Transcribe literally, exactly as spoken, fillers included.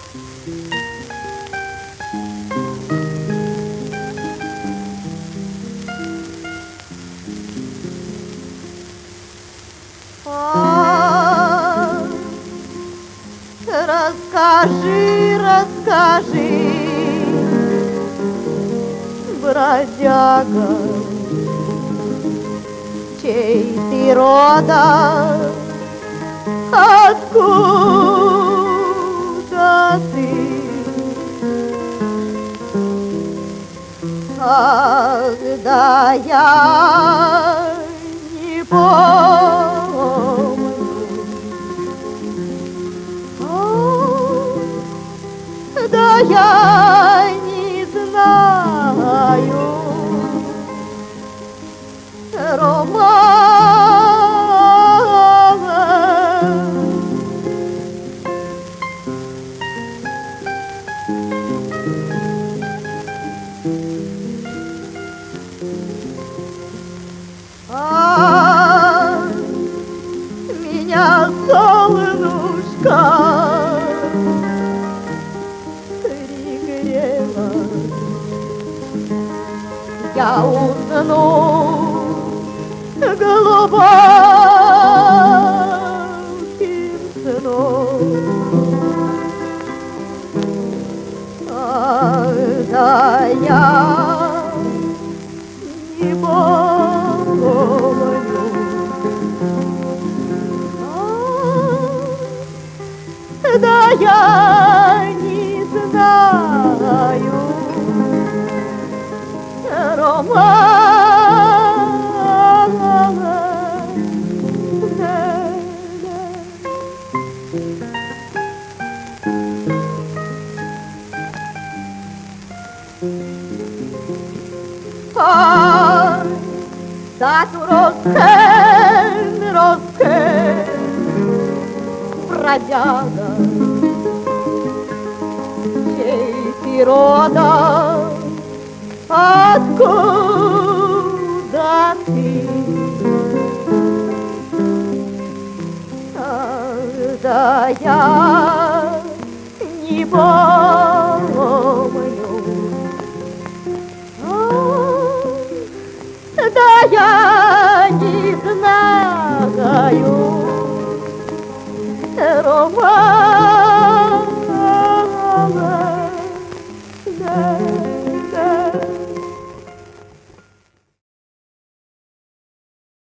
А, расскажи, расскажи, бродяга, чей ты рода, откуда ты? Когда я не помню, да я не знаю романа. А меня солнышко пригрело, я усну глубоким сном. Когда я не помню, да я не знаю романа. Ай, тату роскен, роскен, бродяга, чей ты рода, откуда ты? Когда я не помню, да я не знаю